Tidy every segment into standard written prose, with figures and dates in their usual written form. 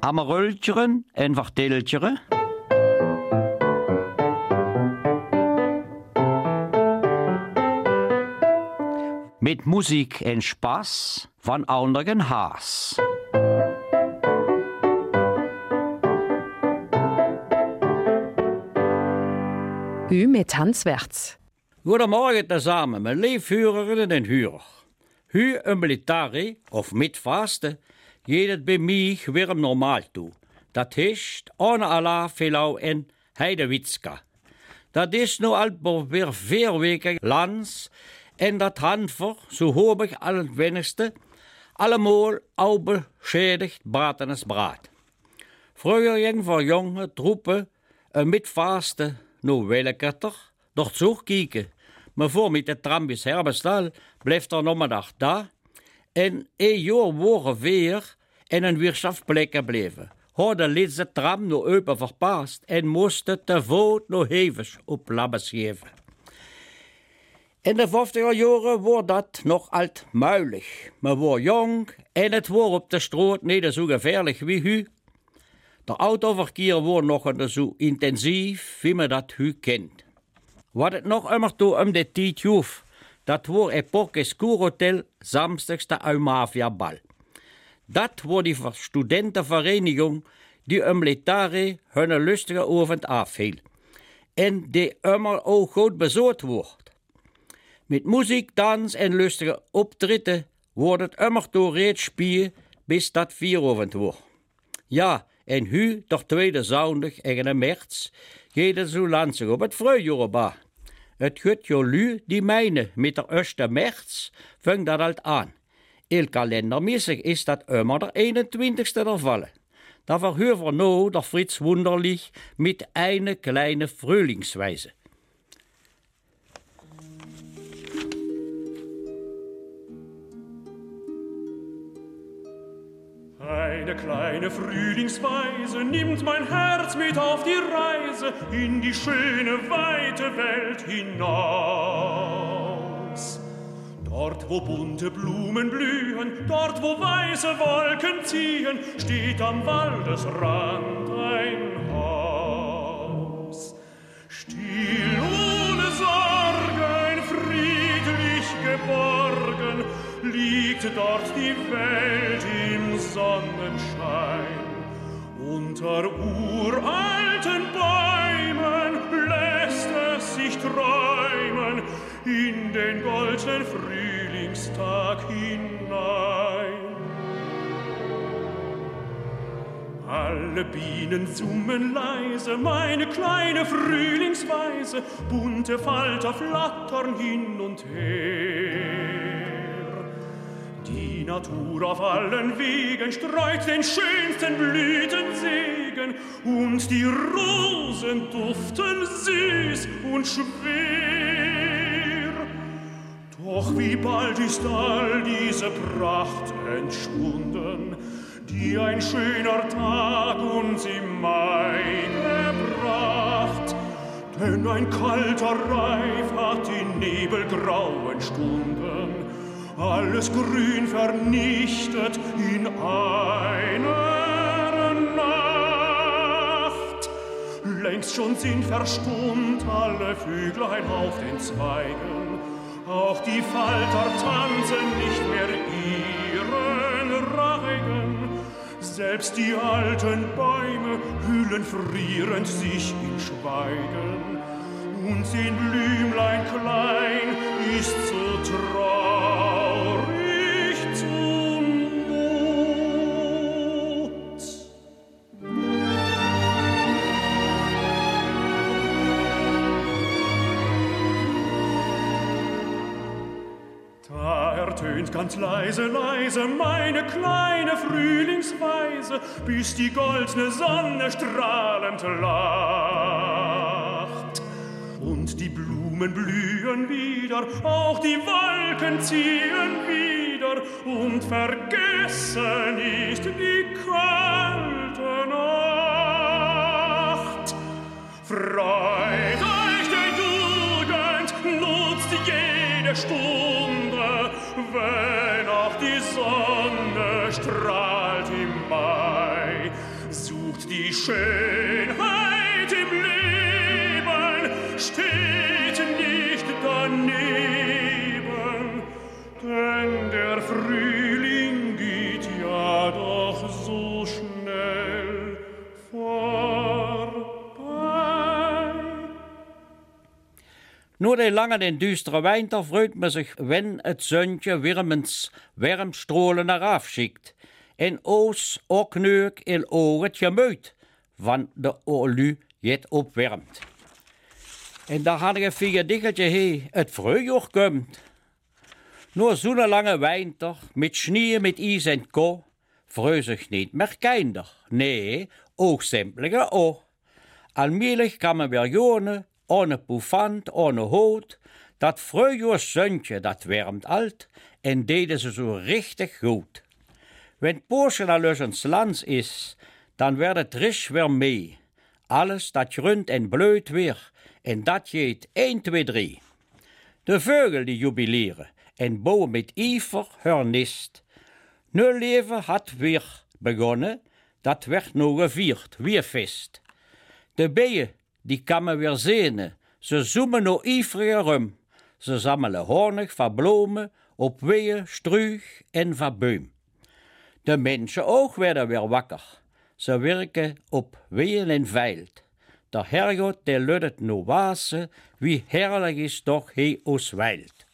Hammeröltjeren en Warteltjeren. Mit Musik en Spaß van anderen Haas. Hü mit Hans Wertz. Goedemorgen tezamen, mijn leefhureren en huur. Hu een militari of mitvaste, geht het bij mij weer normaal toe. Dat is ohne Allah Velau en Heidewitzka. Dat is nu al weer 4 weken lands en dat handvoer, zo hoop ik al het wenigste, allemaal al beschädigt bratenes braad. Vroeger ging voor jonge troepen een mitvaste nu welketter, door zo kijken. Maar voor met de tram bis Herbestal blijft er nog maar dag daar. En 1 jaar waren weer in een wirtschaftsplekken bleven. Had de laatste tram nog open verpast en moest te voet nog hevig op labbes geven. In de 50er jaren was dat nog alt muilig. Maar was jong en het was op de straat niet zo gevaarlijk wie u. De autoverkeer was nog niet zo intensief wie men dat u kent. Wat het nog immer toe om de tijd hoef, dat was epoche Skoorhotel Samstagste Mafia-bal. Dat was die studentenvereniging die militari hun lustige avond afhield. En die immer ook goed bezocht wordt. Met muziek, dans en lustige optritten wordt het immer toe reeds spieren bis dat 4 wordt. Ja, en nu, toch tweede zondag en maart, gaat het zo langsig op het vrijjaren. Het gaat jolu die mijne met de 1. maart, vangt dat al aan. El kalendermäßig is dat immer de 21ste der vallen. Da verhören wir nou der Fritz Wunderlich mit eine kleine Frühlingsweise. Eine kleine Frühlingsweise nimmt mein Herz mit auf die Reise in die schöne, weite Welt hinaus. Dort, wo bunte Blumen blühen, dort, wo weiße Wolken ziehen, steht am Waldesrand ein Haus. Still, ohne Sorgen, friedlich geborgen, liegt dort die Welt im Sonnenschein. Unter uralten Bäumen lässt es sich träumen in den goldenen Frühlingstag hinein. Alle Bienen summen leise, meine kleine Frühlingsweise, bunte Falter flattern hin und her. Die Natur auf allen Wegen streut den schönsten Blütensegen und die Rosen duften süß und schwer. Doch wie bald ist all diese Pracht entschwunden, die ein schöner Tag uns im Mai gebracht. Denn ein kalter Reif hat die nebelgrauen Stunden alles Grün vernichtet in einer Nacht. Längst schon sind verstummt alle Vöglein auf den Zweigen, auch die Falter tanzen nicht mehr ihren Reigen. Selbst die alten Bäume hüllen frierend sich in Schweigen, und ein Blümlein klein ist so traurig zumut. Da ertönt ganz leise, leise meine kleine Frühlingsweise, bis die goldene Sonne strahlend lacht. Und die Blumen blühen wieder, auch die Wolken ziehen wieder, und vergessen ist die kalte Nacht. Freut euch der Jugend, nutzt jede Stunde, wenn auch die Sonne strahlt im Mai. Schönheit im Leben steht nicht daneben, denn der Frühling geht ja doch so schnell vorbei. Nur de lange en düstere winter freut man sich, wenn het zonnetje wirmens Wärmstrahlen afschickt en ons ook neuk in ogen gemuit, want de olu jet opwärmt. En daar had ik een vierdikkeltje heen, het vreugd komt. Nur zo'n lange winter, met sneeuw, met ijs en kou, vreus ik niet meer kinder. Nee, ook simpelige ook. Allmählich kan men weer jonen, ohne Buffant, ohne Hout. Dat vreugdzontje, dat wärmt alt, en deden ze zo richtig goed. Wenn Porsche al ons lands is, dan werd het risch weer mee. Alles dat grunt en blöd weer, en dat jeet 1, 2, 3. De vögel die jubileren, en bouwen met ijver hun nest. Nu leven had weer begonnen, dat werd nog gevierd, weer feest. De bijen, die kammen weer zenen, ze zoemen nog ijveriger rum. Ze sammelen honig van bloemen, op weeën, struug en van boom. De mensen ook werden weer wakker. Ze werken op weeën en veld. De Herrgott, der ludt het no wasen, wie herrlich is toch hij ons wild.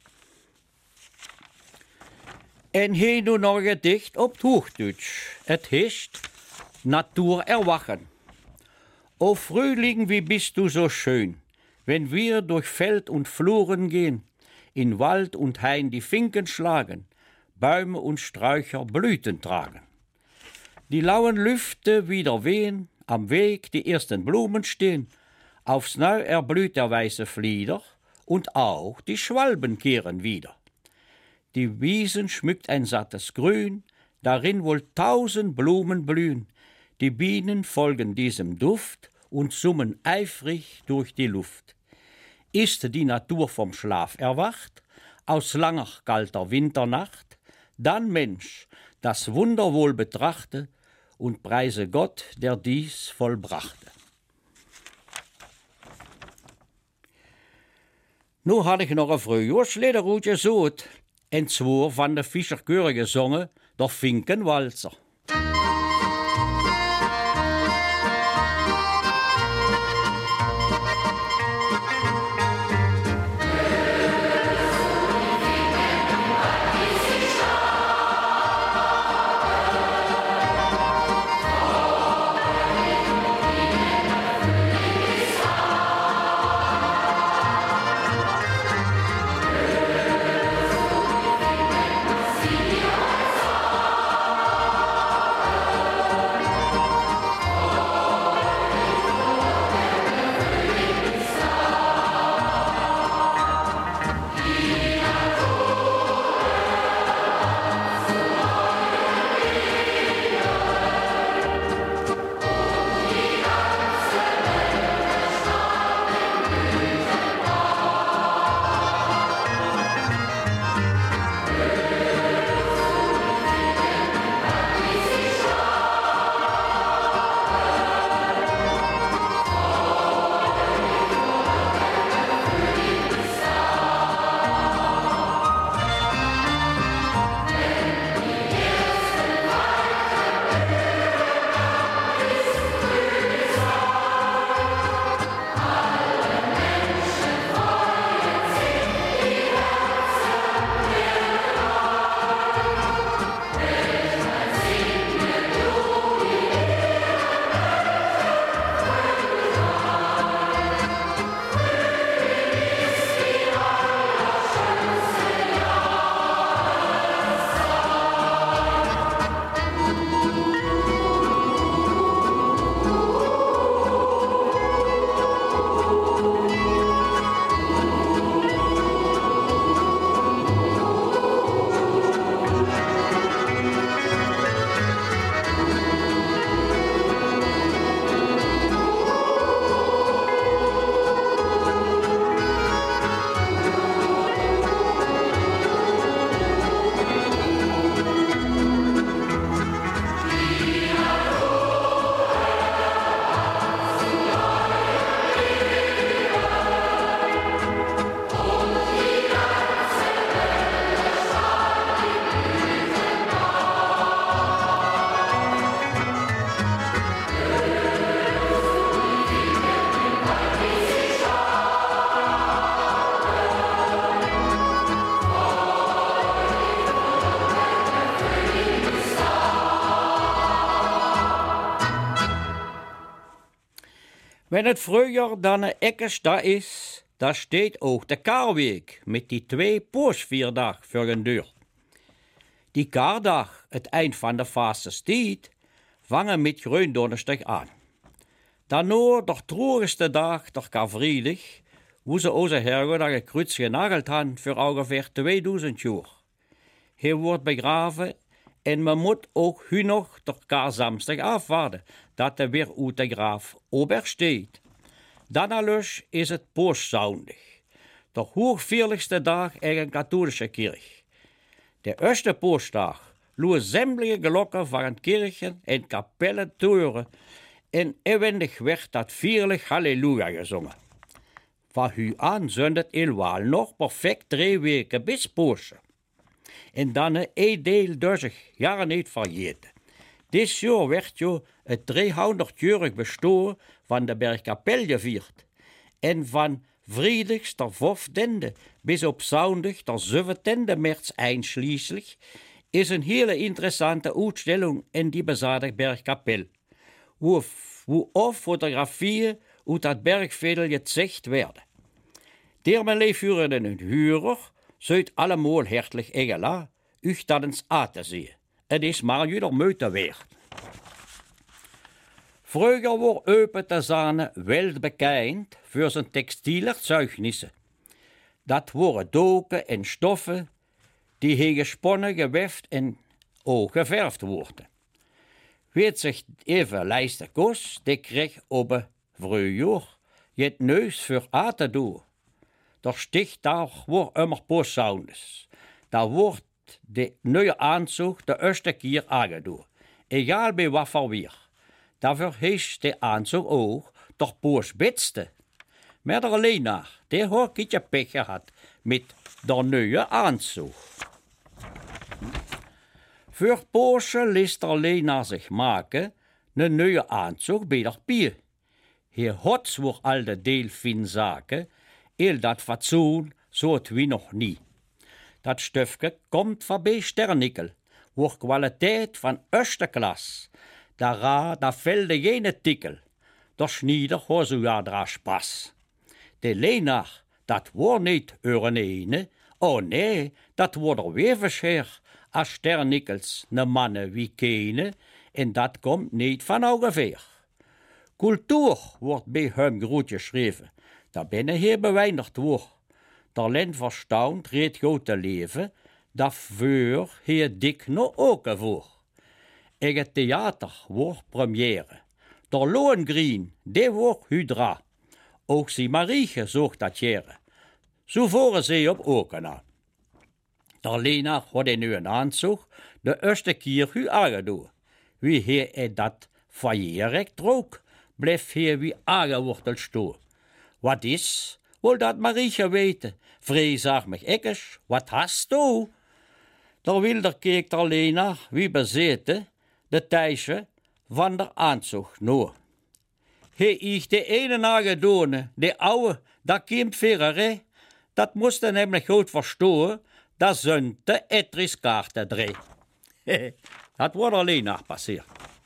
En hij nu nog een gedicht op het Hochdeutsch. Het heet Natur erwachen. O Frühling, wie bist du so schön, wenn wir durch Feld und Fluren gehen, in Wald und Hain die Finken schlagen, Bäume und Sträucher Blüten tragen. Die lauen Lüfte wieder wehen, am Weg die ersten Blumen stehen, aufs Neu erblüht der weiße Flieder, und auch die Schwalben kehren wieder. Die Wiesen schmückt ein sattes Grün, darin wohl 1000 Blumen blühen, die Bienen folgen diesem Duft und summen eifrig durch die Luft. Ist die Natur vom Schlaf erwacht, aus langer, kalter Winternacht, dann Mensch, das Wunder wohl betrachte und preise Gott, der dies vollbrachte. Nu had ik nog een vreugdslederoetje zoet, en zwoer van de Fischerchöre gezongen, door Finkenwalzer. Wenn het vroeger dan een ekkesta is, daar steekt ook de Kaarweek met die 2 paarsvierdag voor een deur. Die Kaardag, het eind van de vastenstijd, vangen met Gründonnerstag aan. Daarna, de troerigste dag, de Karvrijdag, hoe ze onze Herrgott een kruis genageld hadden voor ongeveer 2000 jaar. Hij wordt begraven en men moet ook nu nog de Kaarzamstag afwachten, dat er weer uit de graaf obersteekt. Dan alles is het paaschzondag, de hoogvierlijkste dag in een katholieke kerk. De eerste paaschdag loeien sämtliche glokken van kerken en kapellen toren en evendig werd dat vierlijk halleluja gezongen. Van nu aan zijn het ilwaal nog perfect 3 weken bis Pasen. En dan een deel duizig jaren niet vergeten. Dit jaar werd je het 300-jarig bestaan van de Bergkapel gevierd. En van vrijdags de 15e bis op zondag de 17e maart einschließlich is een hele interessante uitstelling in die bezadigde Bergkapel. Hoe of fotografieën uit dat bergvedel gezicht werden. Daarmee leefvuren een huurder, zuid allemaal hartelijk egela, u dat eens aan te zien. Het is maar jullie moeite waard. Vroeger wordt Eupen te Zane wereldbekend voor zijn textiele zeugnissen. Dat waren doken en stoffen die hier gesponnen, geweft en ook geverfd worden. Weet zich even lijsten kost, die kreeg op een vroeger het neus voor aan te doen. Der sticht daar wordt immer postzones. Daar wordt de nieuwe aanzug de eerste keer aangedoen. Egal bij wat voor weer. Daarvoor heeft de aanzug ook de postbitste. Maar er alleen naar, die hoor ik je pech gehad met de nieuwe aanzug. Voor Porsche liet er alleen naar zich maken een nieuwe aanzug bij de bier. Hier hots wordt al de delfinzaken, heel dat fatsoen, zo het wie nog niet. Dat stufje komt van bij Sternickel, wordt kwaliteit van eerste klas. Daar velde geen tikkel. De schnieder hoort zo ja dra pas. De leenaar, dat wordt niet euren ene. Oh nee, dat wordt er weverscher. Als Sternickels ne mannen wie kenen, en dat komt niet van ongeveer. Cultuur wordt bij hem groot geschreven. Daar binnen hier beweinigd wordt. Talent verstand reed goed te leven, daarvoor heer dik nog ook voor. In het theater wordt première. De Lohengrin, die wordt hydra. Ook zie Marieke zocht dat jaren. Zo voren ze op Okena. De Lena had nu een aanzug, de eerste keer hu aangedoen. Wie hij dat faillierek trok, bleef hij wie aangeworteld stoor. Wat is? Wil dat Marieke weten? Vreesag mich ekkes, wat hast du? Der wilder keek der Lena wie bezeten, de Thijsje van der aanzug noor. Hij ich de ene nagedone, de oude, dat komt verre, dat moest hij namelijk goed verstaan, dat zunte etriskaarten drie. Dat wordt alleen nog passeerd.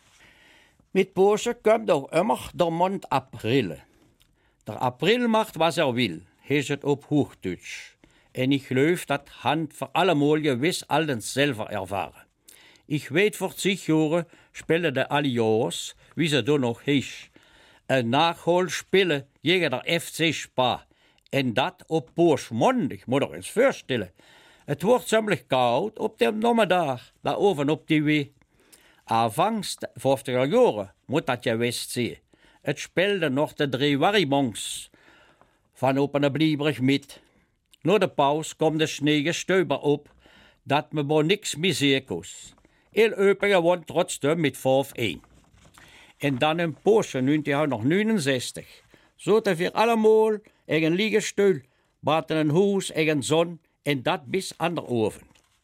Met Poosje komt ook immer de mond april. Der Aprilmacht was wil, heet het op Hoogduits. En ik geloof dat hand voor allemaal gewis alles zelf ervaren. Ik weet voor 10 jaar spelen de Allianz, wie ze dan nog heet. Een nachtholspelen tegen de FC Spa. En dat op Paaschmondig, moet er eens voorstellen. Het wordt ziemlich koud op de nommedag, daar oven op die wee. Aanvangs 50 jaren moet dat je wist zien. Het speelde nog de 3 warrimongs van op een blieberig mit. Na de paus komt de sneeuw stuiber op, dat me maar niks meer zien kost. Heel Eupen won trotzdem met 5-1. En dan een Poosje 1969. Zo te weer allemaal in een liegestoel, baten een huis in een zon, en dat bis aan de oven.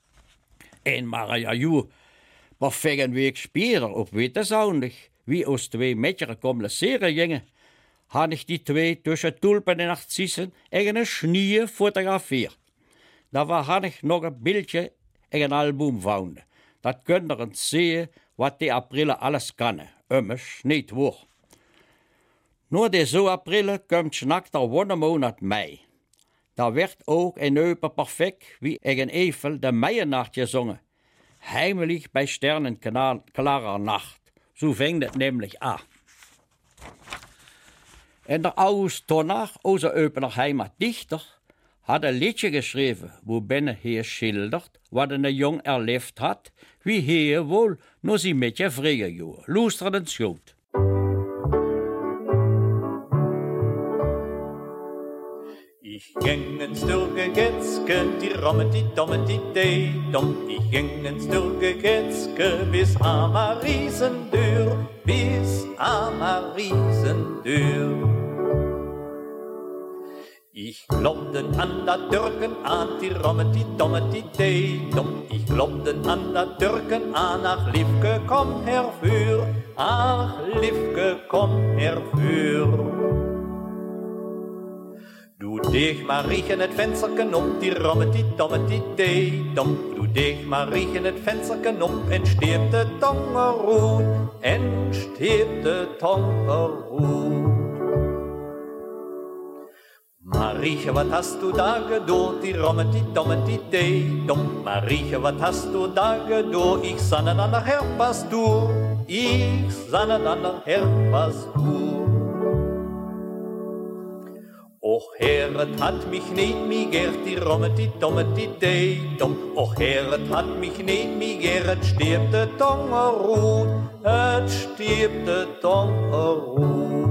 En maar ja, perfect een week spieren op witte zondag, wie ons 2 metjeren communiceren gingen, had ik die 2 tussen tulpen en narcissen in een snie fotografeerd. Daar had ik nog een beeldje in een album gevonden. Dat kunt er zien wat die april alles kan, immers niet waar. Nur deze april komt schnak der wondermonat mei. Daar werd ook een Euper perfect wie in Eiffel de Meijenacht gezongen. Heimlich bei sternenklarer Nacht. So fängt het nämlich an. En der August Tonach, onze Eupener Heimatdichter, hat een liedje geschreven, wo binnen hij schildert, wat een jong erlebt hat, wie hij wohl nur sie met je vrije joh. Luister eens goed. Ich ging ins Dürgegetzke, die Romme, die Domme, die Dom. Ich ging ins Dürgegetzke bis am Riesendür, bis am Riesendür. Ich glaubte an der Türken an, die Romme, die Domme, die Dom. Ich glaubte an der Türken an, ach Liefke, komm herfür, ach Liefke, komm herfür. Du dich mal riechen het vensterken op, die Romme, die Domme, die Dom. Du dich mal riechen het vensterken op, en stirbt de Tongerhoed, en stirbt de Tongerhoed. Marieche, wat hast du da gedo, die Romme, die Domme, die Dom. Marieche, wat hast du da gedo, ich sanne an der Herpas du, ich sanne an der Herpas du. Och Heret hat mich niet migert, die Romme, die Domme, die Dom. Och Heret hat mich niet migert, het stirbt de Tongerhoed, het stirbt de Tongerhoed.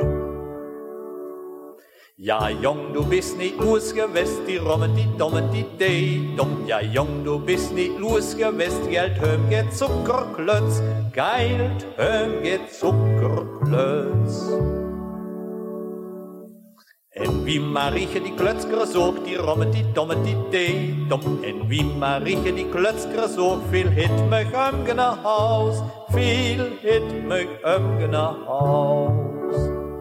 Ja, jong, du bist niet losgewest, die Romme, die Domme, die Dom. Ja, jong, du bist niet losgewest, Geld höm geht Zuckerklötz, Geld höm geht Zuckerklötz. En wie Marieche die Klötzker zoog, die Romme, die Domme, die Dom. En wie Marieche die Klötzker zoog, viel hit mich naar Haus, viel hit mich naar Haus.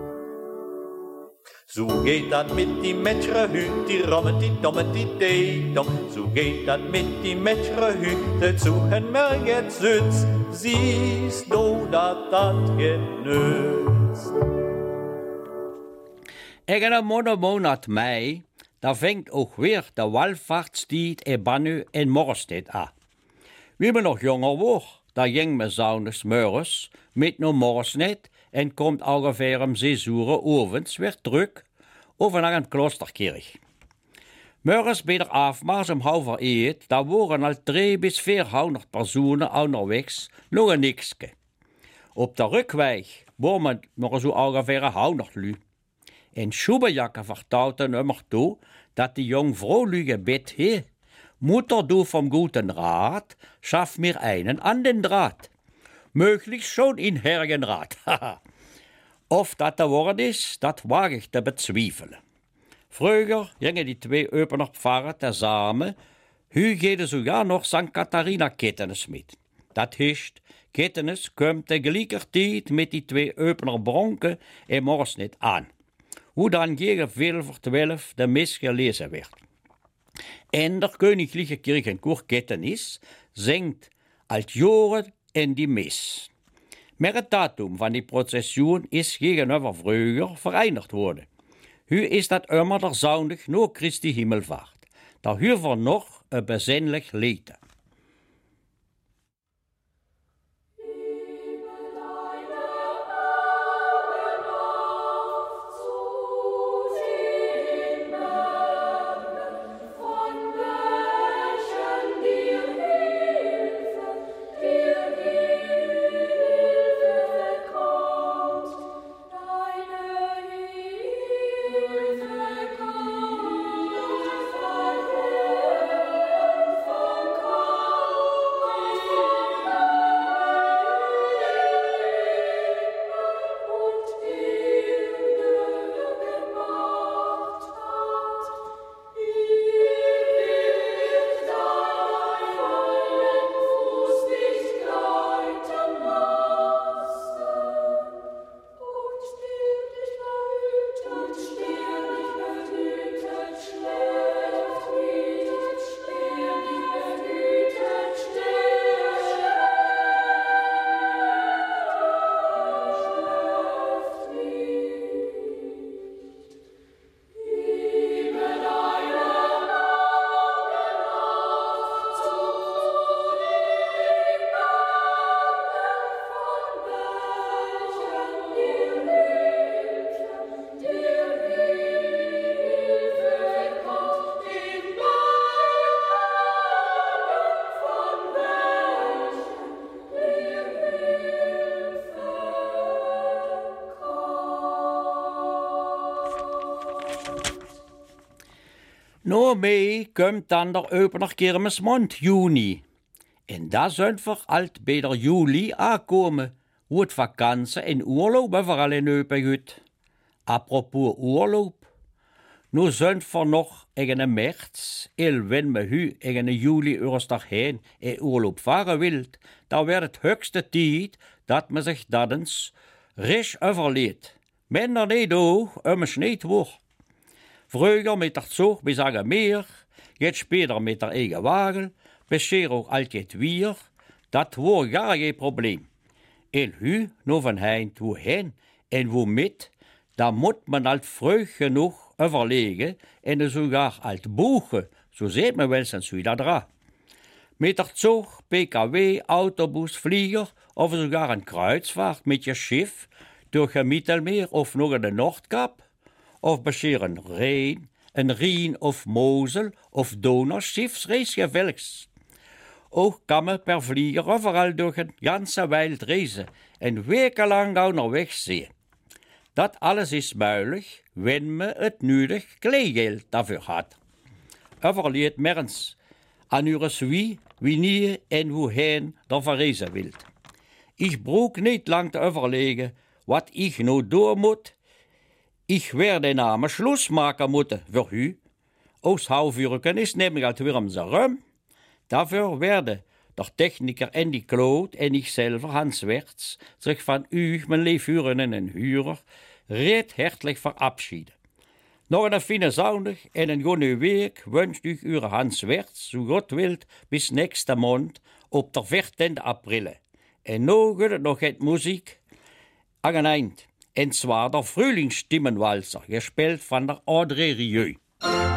So geht dat mit die Mätschere Hüt, die Romme, die Domme, die Dom. So geht dat mit die Mätschere Hüt, de Zuchen mir jetzt Sütz, siehst du, dat genützt. In een monat mei, daar vangt ook weer de Wallfahrtstijd in Bannu en Morstedt aan. Wie me nog jonger wordt, daar ging me zondags morgens met naar Morsnet en komt ongeveer om 6 uur ovens weer terug over naar een kloosterkerk. Morgens bij de afmaars om 12:30, daar waren al 300 bis 400 personen onderwegs, nog een nikske. Op de rugweg waren nog zo ongeveer 100 lui. En Schuberjacker vertauwte immer toe, dat die jong vrolijke bed he. Mutter, du vom guten Rat, schaff mir einen an den Draht. Möglich schon in Hergenrat. Of dat de woord is, dat waag ik te bezwiefelen. Vroeger gingen die 2 Eupener Pfarrer tezamen, hu gede sogar nog St. Katharina Kettenes mit. Dat hischt, Kettenes komt tegelijkertijd met die 2 Eupener Bronken en Morsnet aan. Hoe dan gegen 11:12 de mis gelezen werd. En der Königliche Kirchenchor Kettenis zingt als Joren in die mis. Maar het datum van die procession is tegenover vroeger vereinigd worden. Nu is dat immer der zondag na Christi Himmelfahrt. Daar huur nog een bezinnelijk lied. Come Nou mee komt dan de opener kermismond, juni. En daar zijn we alt bij de juli aankomen, hoe het vakantie en oorloop overal in Eupen gaat. Apropos oorloop. Nu zijn we nog in een maart, wenn me hu in een juli eerst heen in oorloop varen wilt, dan werd het hoogste tijd dat me zich dat eens recht overleed. Men er niet oog, niet wordt. Vroeger met het zoog bij zeggen meer, jetzt später met de eigen wagen, bescheer ook altijd weer, dat wordt gar geen probleem. En hu, nu van hein toe heen en hoe met, dan moet men al vroeg genoeg overlegen en sogar alt boeken, zo zegt men wel eens Zuidadra. Met het zoog, PKW, autobus, vlieger of sogar een kruisvaart met je schip door het Mittelmeer of nog in de Noordkap, of bescheer een Rijn of Mosel of Donauschifsreis gewelks. Ook kan men per vlieger overal door het ganse wild reizen en wekenlang onderweg zien. Dat alles is mogelijk, wenn men het nodig kleegeld daarvoor had. Overleed merens aan uw wie, wanneer en woeheen er verreizen wilt. Ik broek niet lang te overlegen wat ik nou door moet. Ik werde namen Schluss maken moeten voor u. Ons houvurken is namelijk het Wurmse rum. Daarvoor werden de techniker en die Claude en ikzelf, Hans Werts, zich van u, mijn leefhuren en huurder, reed hartelijk verabschieden. Nog een fijne zondag en een goede week wenscht u uw Hans Werts, zo God wilt, bis nächste maand op de 14 april. En nu gaat het nog het muziek aan een eind. En zwar der Frühlingsstimmenwalzer, gespeeld van der Audrey Rieu.